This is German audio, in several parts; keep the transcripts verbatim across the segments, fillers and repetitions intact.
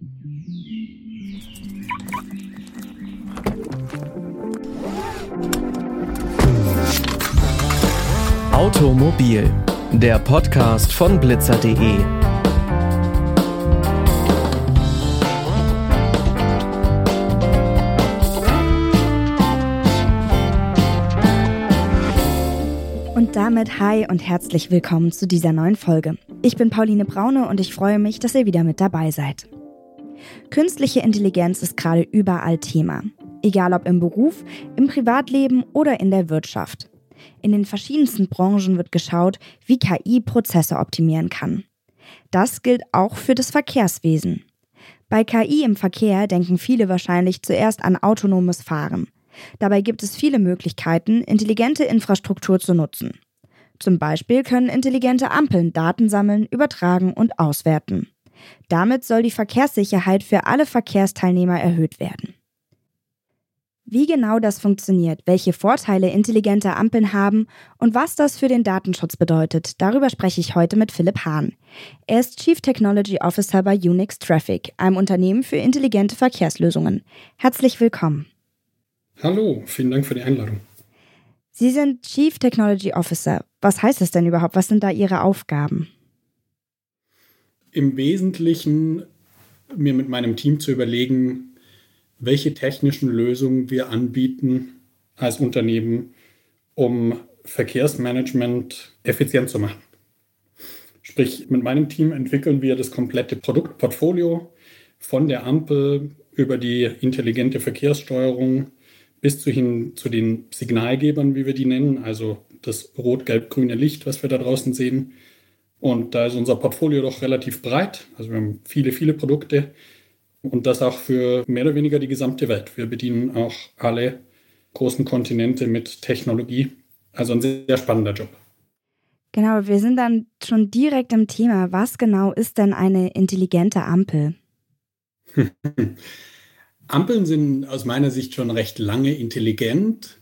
Automobil, der Podcast von blitzer punkt de. Und damit hi und herzlich willkommen zu dieser neuen Folge. Ich bin Pauline Braune und ich freue mich, dass ihr wieder mit dabei seid. Künstliche Intelligenz ist gerade überall Thema. Egal ob im Beruf, im Privatleben oder in der Wirtschaft. In den verschiedensten Branchen wird geschaut, wie K I Prozesse optimieren kann. Das gilt auch für das Verkehrswesen. Bei K I im Verkehr denken viele wahrscheinlich zuerst an autonomes Fahren. Dabei gibt es viele Möglichkeiten, intelligente Infrastruktur zu nutzen. Zum Beispiel können intelligente Ampeln Daten sammeln, übertragen und auswerten. Damit soll die Verkehrssicherheit für alle Verkehrsteilnehmer erhöht werden. Wie genau das funktioniert, welche Vorteile intelligente Ampeln haben und was das für den Datenschutz bedeutet, darüber spreche ich heute mit Philipp Hahn. Er ist Chief Technology Officer bei Unix Traffic, einem Unternehmen für intelligente Verkehrslösungen. Herzlich willkommen. Hallo, vielen Dank für die Einladung. Sie sind Chief Technology Officer. Was heißt das denn überhaupt? Was sind da Ihre Aufgaben? Im Wesentlichen mir mit meinem Team zu überlegen, welche technischen Lösungen wir anbieten als Unternehmen, um Verkehrsmanagement effizient zu machen. Sprich, mit meinem Team entwickeln wir das komplette Produktportfolio von der Ampel über die intelligente Verkehrssteuerung bis zu hin zu den Signalgebern, wie wir die nennen, also das rot-gelb-grüne Licht, was wir da draußen sehen. Und da ist unser Portfolio doch relativ breit. Also wir haben viele, viele Produkte. Und das auch für mehr oder weniger die gesamte Welt. Wir bedienen auch alle großen Kontinente mit Technologie. Also ein sehr spannender Job. Genau, wir sind dann schon direkt im Thema. Was genau ist denn eine intelligente Ampel? Ampeln sind aus meiner Sicht schon recht lange intelligent.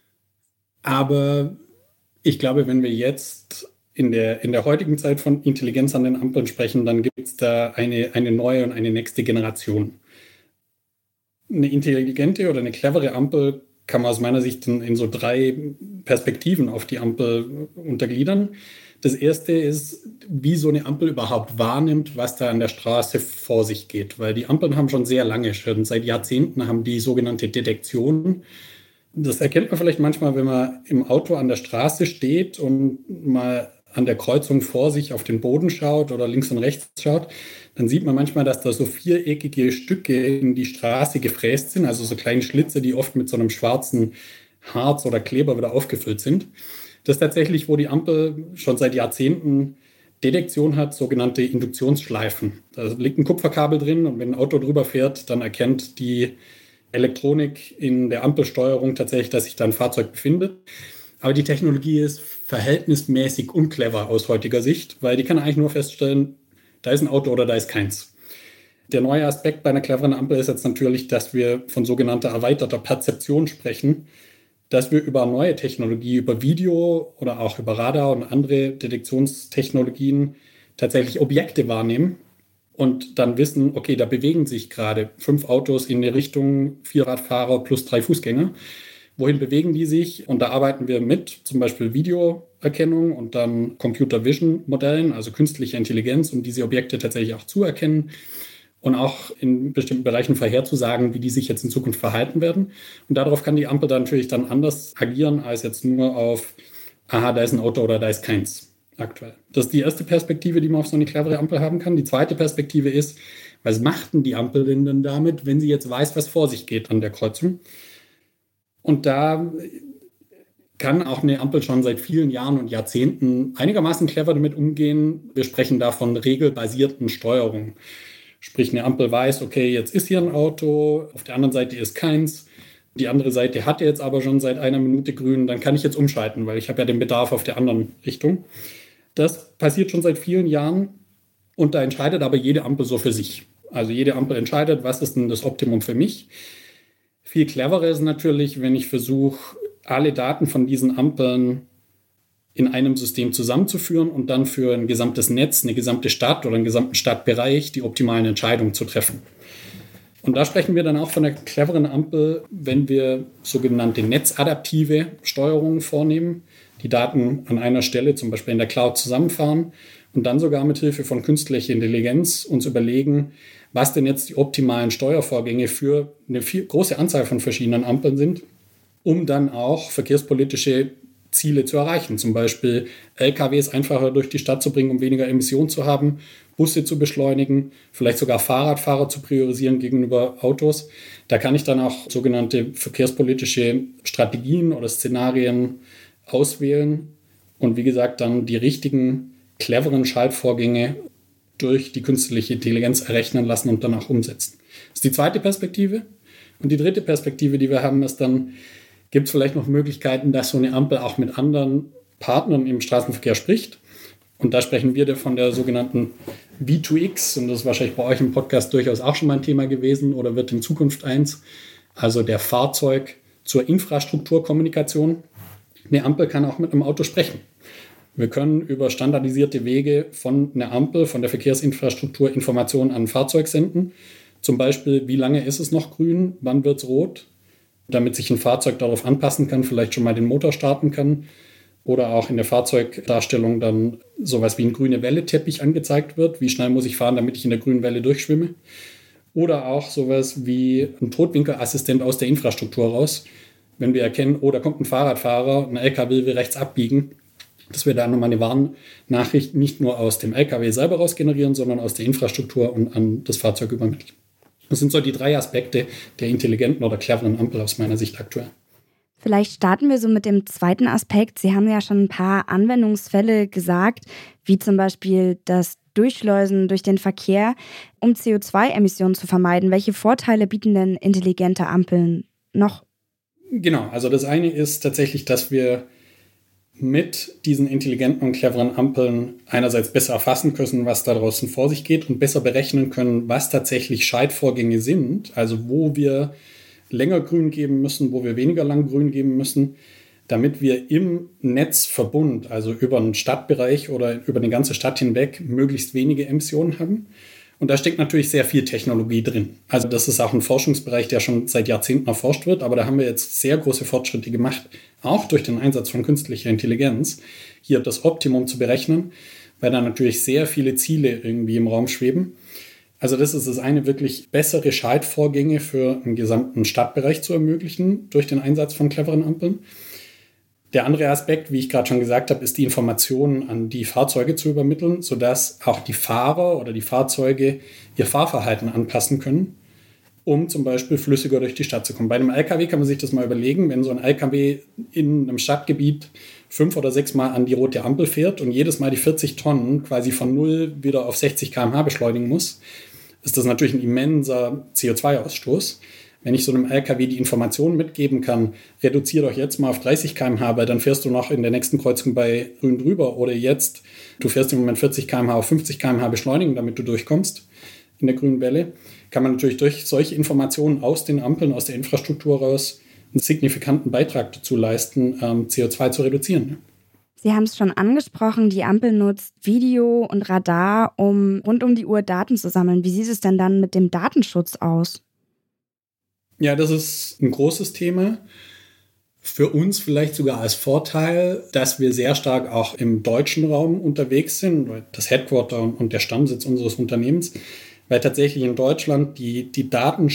Aber ich glaube, wenn wir jetzt in der, in der heutigen Zeit von Intelligenz an den Ampeln sprechen, dann gibt es da eine, eine neue und eine nächste Generation. Eine intelligente oder eine clevere Ampel kann man aus meiner Sicht in, in so drei Perspektiven auf die Ampel untergliedern. Das erste ist, wie so eine Ampel überhaupt wahrnimmt, was da an der Straße vor sich geht. Weil die Ampeln haben schon sehr lange, schon seit Jahrzehnten haben die sogenannte Detektion. Das erkennt man vielleicht manchmal, wenn man im Auto an der Straße steht und mal an der Kreuzung vor sich auf den Boden schaut oder links und rechts schaut, dann sieht man manchmal, dass da so viereckige Stücke in die Straße gefräst sind, also so kleine Schlitze, die oft mit so einem schwarzen Harz oder Kleber wieder aufgefüllt sind. Das ist tatsächlich, wo die Ampel schon seit Jahrzehnten Detektion hat, sogenannte Induktionsschleifen. Da liegt ein Kupferkabel drin und wenn ein Auto drüber fährt, dann erkennt die Elektronik in der Ampelsteuerung tatsächlich, dass sich da ein Fahrzeug befindet. Aber die Technologie ist verhältnismäßig unclever aus heutiger Sicht, weil die kann eigentlich nur feststellen, da ist ein Auto oder da ist keins. Der neue Aspekt bei einer cleveren Ampel ist jetzt natürlich, dass wir von sogenannter erweiterter Perzeption sprechen, dass wir über neue Technologie, über Video oder auch über Radar und andere Detektionstechnologien tatsächlich Objekte wahrnehmen und dann wissen, okay, da bewegen sich gerade fünf Autos in eine Richtung, vier Radfahrer plus drei Fußgänger. Wohin bewegen die sich? Und da arbeiten wir mit zum Beispiel Videoerkennung und dann Computer Vision Modellen, also künstliche Intelligenz, um diese Objekte tatsächlich auch zu erkennen und auch in bestimmten Bereichen vorherzusagen, wie die sich jetzt in Zukunft verhalten werden. Und darauf kann die Ampel dann natürlich dann anders agieren, als jetzt nur auf, aha, da ist ein Auto oder da ist keins aktuell. Das ist die erste Perspektive, die man auf so eine clevere Ampel haben kann. Die zweite Perspektive ist, was macht denn die Ampel denn damit, wenn sie jetzt weiß, was vor sich geht an der Kreuzung? Und da kann auch eine Ampel schon seit vielen Jahren und Jahrzehnten einigermaßen clever damit umgehen. Wir sprechen da von regelbasierten Steuerung. Sprich, eine Ampel weiß, okay, jetzt ist hier ein Auto, auf der anderen Seite ist keins. Die andere Seite hat jetzt aber schon seit einer Minute grün, dann kann ich jetzt umschalten, weil ich habe ja den Bedarf auf der anderen Richtung. Das passiert schon seit vielen Jahren und da entscheidet aber jede Ampel so für sich. Also jede Ampel entscheidet, was ist denn das Optimum für mich. Viel cleverer ist natürlich, wenn ich versuche, alle Daten von diesen Ampeln in einem System zusammenzuführen und dann für ein gesamtes Netz, eine gesamte Stadt oder einen gesamten Stadtbereich die optimalen Entscheidungen zu treffen. Und da sprechen wir dann auch von der cleveren Ampel, wenn wir sogenannte netzadaptive Steuerungen vornehmen, die Daten an einer Stelle, zum Beispiel in der Cloud, zusammenfahren und dann sogar mit Hilfe von künstlicher Intelligenz uns überlegen, was denn jetzt die optimalen Steuervorgänge für eine viel, große Anzahl von verschiedenen Ampeln sind, um dann auch verkehrspolitische Ziele zu erreichen. Zum Beispiel L K Ws einfacher durch die Stadt zu bringen, um weniger Emissionen zu haben, Busse zu beschleunigen, vielleicht sogar Fahrradfahrer zu priorisieren gegenüber Autos. Da kann ich dann auch sogenannte verkehrspolitische Strategien oder Szenarien auswählen und wie gesagt dann die richtigen, cleveren Schaltvorgänge durch die künstliche Intelligenz errechnen lassen und dann auch umsetzen. Das ist die zweite Perspektive. Und die dritte Perspektive, die wir haben, ist dann, gibt es vielleicht noch Möglichkeiten, dass so eine Ampel auch mit anderen Partnern im Straßenverkehr spricht. Und da sprechen wir von der sogenannten V zwei X. Und das ist wahrscheinlich bei euch im Podcast durchaus auch schon mal ein Thema gewesen oder wird in Zukunft eins. Also der Fahrzeug zur Infrastrukturkommunikation. Eine Ampel kann auch mit einem Auto sprechen. Wir können über standardisierte Wege von einer Ampel, von der Verkehrsinfrastruktur Informationen an ein Fahrzeug senden. Zum Beispiel, wie lange ist es noch grün, wann wird es rot? Damit sich ein Fahrzeug darauf anpassen kann, vielleicht schon mal den Motor starten kann oder auch in der Fahrzeugdarstellung dann sowas wie ein grüne Welle-Teppich angezeigt wird. Wie schnell muss ich fahren, damit ich in der grünen Welle durchschwimme? Oder auch sowas wie ein Totwinkelassistent aus der Infrastruktur raus. Wenn wir erkennen, oh, da kommt ein Fahrradfahrer, ein L K W will rechts abbiegen, dass wir da nochmal eine Warnnachricht nicht nur aus dem L K W selber raus generieren, sondern aus der Infrastruktur und an das Fahrzeug übermitteln. Das sind so die drei Aspekte der intelligenten oder cleveren Ampel aus meiner Sicht aktuell. Vielleicht starten wir so mit dem zweiten Aspekt. Sie haben ja schon ein paar Anwendungsfälle gesagt, wie zum Beispiel das Durchschleusen durch den Verkehr, um C O zwei Emissionen zu vermeiden. Welche Vorteile bieten denn intelligente Ampeln noch? Genau, also das eine ist tatsächlich, dass wir mit diesen intelligenten und cleveren Ampeln einerseits besser erfassen können, was da draußen vor sich geht und besser berechnen können, was tatsächlich Schaltvorgänge sind, also wo wir länger grün geben müssen, wo wir weniger lang grün geben müssen, damit wir im Netzverbund, also über einen Stadtbereich oder über eine ganze Stadt hinweg, möglichst wenige Emissionen haben. Und da steckt natürlich sehr viel Technologie drin. Also das ist auch ein Forschungsbereich, der schon seit Jahrzehnten erforscht wird, aber da haben wir jetzt sehr große Fortschritte gemacht, auch durch den Einsatz von künstlicher Intelligenz, hier das Optimum zu berechnen, weil da natürlich sehr viele Ziele irgendwie im Raum schweben. Also das ist das eine, wirklich bessere Schaltvorgänge für einen gesamten Stadtbereich zu ermöglichen durch den Einsatz von cleveren Ampeln. Der andere Aspekt, wie ich gerade schon gesagt habe, ist die Informationen an die Fahrzeuge zu übermitteln, sodass auch die Fahrer oder die Fahrzeuge ihr Fahrverhalten anpassen können, um zum Beispiel flüssiger durch die Stadt zu kommen. Bei einem L K W kann man sich das mal überlegen, wenn so ein L K W in einem Stadtgebiet fünf oder sechs Mal an die rote Ampel fährt und jedes Mal die vierzig Tonnen quasi von null wieder auf sechzig Kilometer pro Stunde beschleunigen muss, ist das natürlich ein immenser C O zwei Ausstoß. Wenn ich so einem L K W die Informationen mitgeben kann, reduziere doch jetzt mal auf dreißig Kilometer pro Stunde, weil dann fährst du noch in der nächsten Kreuzung bei grün drüber. Oder jetzt, du fährst im Moment vierzig Kilometer pro Stunde auf fünfzig Kilometer pro Stunde beschleunigen, damit du durchkommst in der grünen Welle. Kann man natürlich durch solche Informationen aus den Ampeln, aus der Infrastruktur raus einen signifikanten Beitrag dazu leisten, ähm, C O zwei zu reduzieren. Sie haben es schon angesprochen, die Ampel nutzt Video und Radar, um rund um die Uhr Daten zu sammeln. Wie sieht es denn dann mit dem Datenschutz aus? Ja, das ist ein großes Thema. Für uns vielleicht sogar als Vorteil, dass wir sehr stark auch im deutschen Raum unterwegs sind, das Headquarter und der Stammsitz unseres Unternehmens, weil tatsächlich in Deutschland die, die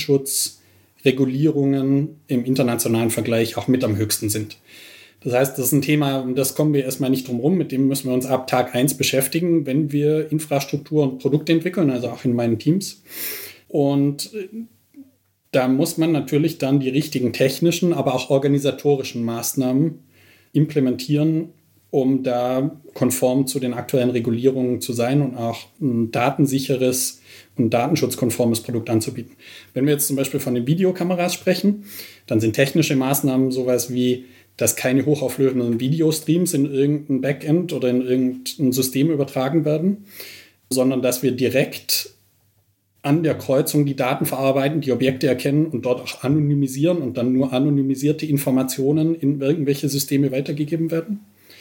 Datenschutzregulierungen im internationalen Vergleich auch mit am höchsten sind. Das heißt, das ist ein Thema, das kommen wir erstmal nicht drum rum, mit dem müssen wir uns ab Tag eins beschäftigen, wenn wir Infrastruktur und Produkte entwickeln, also auch in meinen Teams. Und da muss man natürlich dann die richtigen technischen, aber auch organisatorischen Maßnahmen implementieren, um da konform zu den aktuellen Regulierungen zu sein und auch ein datensicheres und datenschutzkonformes Produkt anzubieten. Wenn wir jetzt zum Beispiel von den Videokameras sprechen, dann sind technische Maßnahmen sowas wie, dass keine hochauflösenden Videostreams in irgendein Backend oder in irgendein System übertragen werden, sondern dass wir direkt an der Kreuzung die Daten verarbeiten, die Objekte erkennen und dort auch anonymisieren und dann nur anonymisierte Informationen in irgendwelche Systeme weitergegeben werden.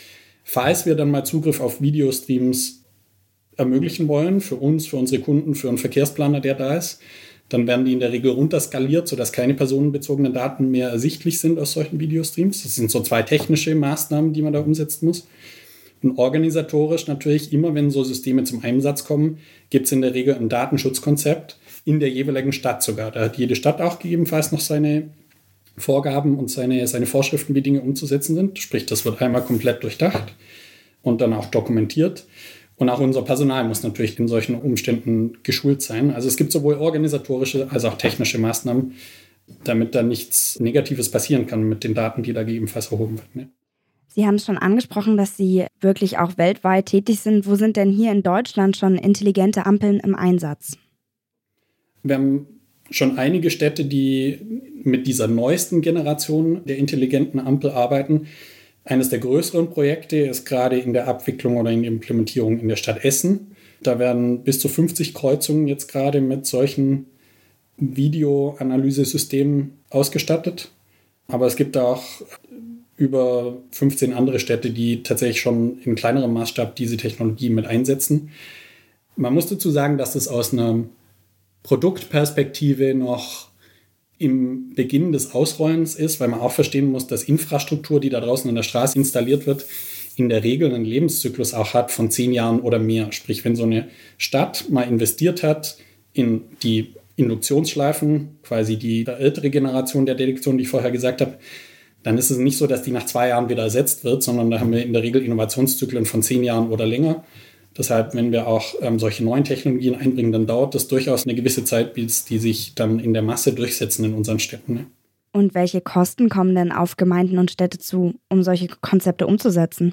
falls wir dann mal Zugriff auf Videostreams ermöglichen wollen, für uns, für unsere Kunden, für einen Verkehrsplaner, der da ist, dann werden die in der Regel runterskaliert, sodass keine personenbezogenen Daten mehr ersichtlich sind aus solchen Videostreams. Das sind so zwei technische Maßnahmen, die man da umsetzen muss. Und organisatorisch natürlich, immer wenn so Systeme zum Einsatz kommen, gibt es in der Regel ein Datenschutzkonzept in der jeweiligen Stadt sogar. Da hat jede Stadt auch gegebenenfalls noch seine Vorgaben und seine, seine Vorschriften, wie Dinge umzusetzen sind. Sprich, das wird einmal komplett durchdacht und dann auch dokumentiert. Und auch unser Personal muss natürlich in solchen Umständen geschult sein. Also es gibt sowohl organisatorische als auch technische Maßnahmen, damit da nichts Negatives passieren kann mit den Daten, die da gegebenenfalls erhoben werden. Ne? Sie haben es schon angesprochen, dass Sie wirklich auch weltweit tätig sind. Wo sind denn hier in Deutschland schon intelligente Ampeln im Einsatz? Wir haben schon einige Städte, die mit dieser neuesten Generation der intelligenten Ampel arbeiten. Eines der größeren Projekte ist gerade in der Abwicklung oder in der Implementierung in der Stadt Essen. Da werden bis zu fünfzig Kreuzungen jetzt gerade mit solchen Videoanalysesystemen ausgestattet. Aber es gibt auch über fünfzehn andere Städte, die tatsächlich schon in kleinerem Maßstab diese Technologie mit einsetzen. Man muss dazu sagen, dass es aus einer Produktperspektive noch im Beginn des Ausrollens ist, weil man auch verstehen muss, dass Infrastruktur, die da draußen an der Straße installiert wird, in der Regel einen Lebenszyklus auch hat von zehn Jahren oder mehr. Sprich, wenn so eine Stadt mal investiert hat in die Induktionsschleifen, quasi die ältere Generation der Detektion, die ich vorher gesagt habe, dann ist es nicht so, dass die nach zwei Jahren wieder ersetzt wird, sondern da haben wir in der Regel Innovationszyklen von zehn Jahren oder länger. Deshalb, wenn wir auch ähm, solche neuen Technologien einbringen, dann dauert das durchaus eine gewisse Zeit, bis die sich dann in der Masse durchsetzen in unseren Städten. Ne? Und welche Kosten kommen denn auf Gemeinden und Städte zu, um solche Konzepte umzusetzen?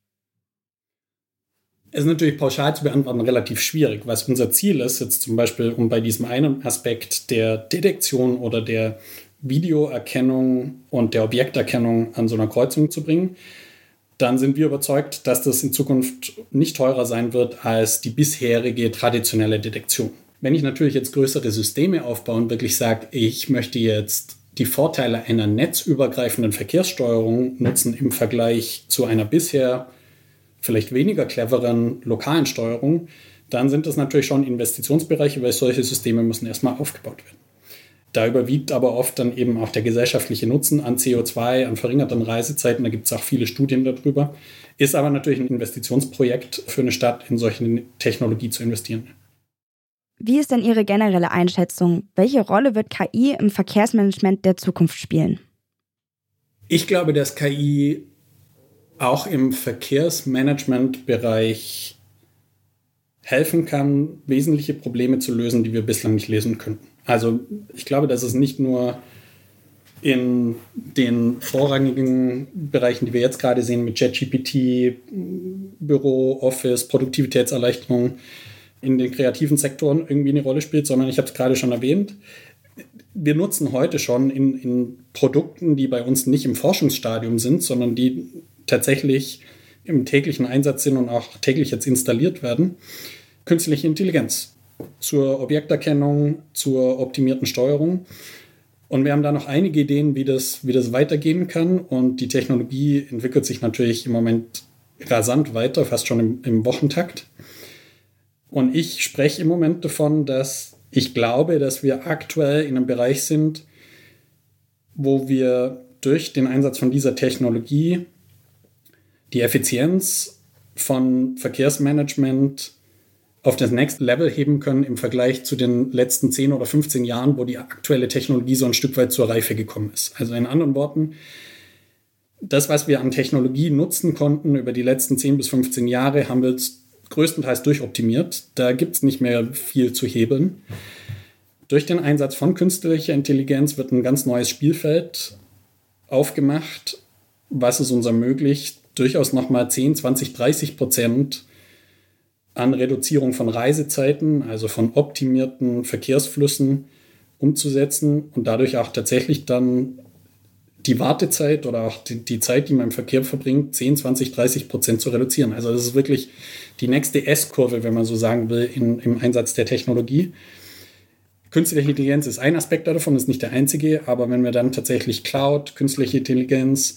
Es ist natürlich pauschal zu beantworten relativ schwierig. Was unser Ziel ist, jetzt zum Beispiel, um bei diesem einen Aspekt der Detektion oder der Videoerkennung und der Objekterkennung an so einer Kreuzung zu bringen, dann sind wir überzeugt, dass das in Zukunft nicht teurer sein wird als die bisherige traditionelle Detektion. Wenn ich natürlich jetzt größere Systeme aufbaue und wirklich sage, ich möchte jetzt die Vorteile einer netzübergreifenden Verkehrssteuerung nutzen im Vergleich zu einer bisher vielleicht weniger cleveren lokalen Steuerung, dann sind das natürlich schon Investitionsbereiche, weil solche Systeme müssen erstmal aufgebaut werden. Da überwiegt aber oft dann eben auch der gesellschaftliche Nutzen an C O zwei, an verringerten Reisezeiten. Da gibt es auch viele Studien darüber. Ist aber natürlich ein Investitionsprojekt für eine Stadt, in solche Technologie zu investieren. Wie ist denn Ihre generelle Einschätzung? Welche Rolle wird K I im Verkehrsmanagement der Zukunft spielen? Ich glaube, dass K I auch im Verkehrsmanagementbereich helfen kann, wesentliche Probleme zu lösen, die wir bislang nicht lösen könnten. Also ich glaube, dass es nicht nur in den vorrangigen Bereichen, die wir jetzt gerade sehen, mit ChatGPT, Büro, Office, Produktivitätserleichterung in den kreativen Sektoren irgendwie eine Rolle spielt, sondern ich habe es gerade schon erwähnt, wir nutzen heute schon in, in Produkten, die bei uns nicht im Forschungsstadium sind, sondern die tatsächlich im täglichen Einsatz sind und auch täglich jetzt installiert werden, künstliche Intelligenz zur Objekterkennung, zur optimierten Steuerung. Und wir haben da noch einige Ideen, wie das, wie das weitergehen kann. Und die Technologie entwickelt sich natürlich im Moment rasant weiter, fast schon im, im Wochentakt. Und ich spreche im Moment davon, dass ich glaube, dass wir aktuell in einem Bereich sind, wo wir durch den Einsatz von dieser Technologie die Effizienz von Verkehrsmanagement auf das Next Level heben können im Vergleich zu den letzten zehn oder fünfzehn Jahren, wo die aktuelle Technologie so ein Stück weit zur Reife gekommen ist. Also in anderen Worten, das, was wir an Technologie nutzen konnten über die letzten zehn bis fünfzehn Jahre, haben wir jetzt größtenteils durchoptimiert. Da gibt es nicht mehr viel zu hebeln. Durch den Einsatz von künstlicher Intelligenz wird ein ganz neues Spielfeld aufgemacht, was es uns ermöglicht, durchaus nochmal zehn, zwanzig, dreißig Prozent an Reduzierung von Reisezeiten, also von optimierten Verkehrsflüssen umzusetzen und dadurch auch tatsächlich dann die Wartezeit oder auch die, die Zeit, die man im Verkehr verbringt, zehn, zwanzig, dreißig Prozent zu reduzieren. Also das ist wirklich die nächste S-Kurve, wenn man so sagen will, in, im Einsatz der Technologie. Künstliche Intelligenz ist ein Aspekt davon, ist nicht der einzige, aber wenn wir dann tatsächlich Cloud, künstliche Intelligenz,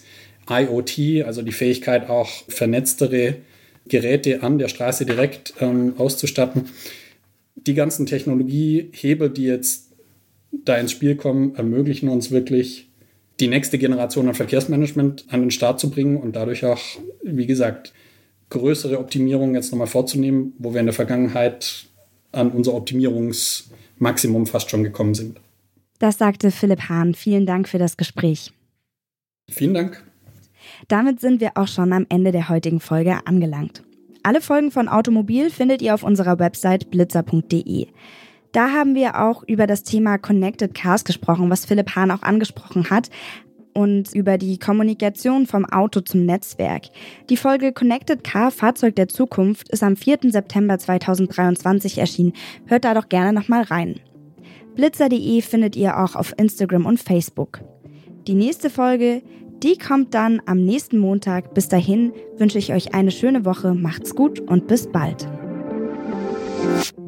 I O T, also die Fähigkeit auch vernetztere Geräte an der Straße direkt ähm, auszustatten. Die ganzen Technologiehebel, die jetzt da ins Spiel kommen, ermöglichen uns wirklich, die nächste Generation an Verkehrsmanagement an den Start zu bringen und dadurch auch, wie gesagt, größere Optimierungen jetzt nochmal vorzunehmen, wo wir in der Vergangenheit an unser Optimierungsmaximum fast schon gekommen sind. Das sagte Philipp Hahn. Vielen Dank für das Gespräch. Vielen Dank. Damit sind wir auch schon am Ende der heutigen Folge angelangt. Alle Folgen von Automobil findet ihr auf unserer Website blitzer punkt de. Da haben wir auch über das Thema Connected Cars gesprochen, was Philipp Hahn auch angesprochen hat, und über die Kommunikation vom Auto zum Netzwerk. Die Folge Connected Car Fahrzeug der Zukunft ist am vierten September zweitausenddreiundzwanzig erschienen. Hört da doch gerne nochmal rein. blitzer punkt de findet ihr auch auf Instagram und Facebook. Die nächste Folge, die kommt dann am nächsten Montag. Bis dahin wünsche ich euch eine schöne Woche, macht's gut und bis bald.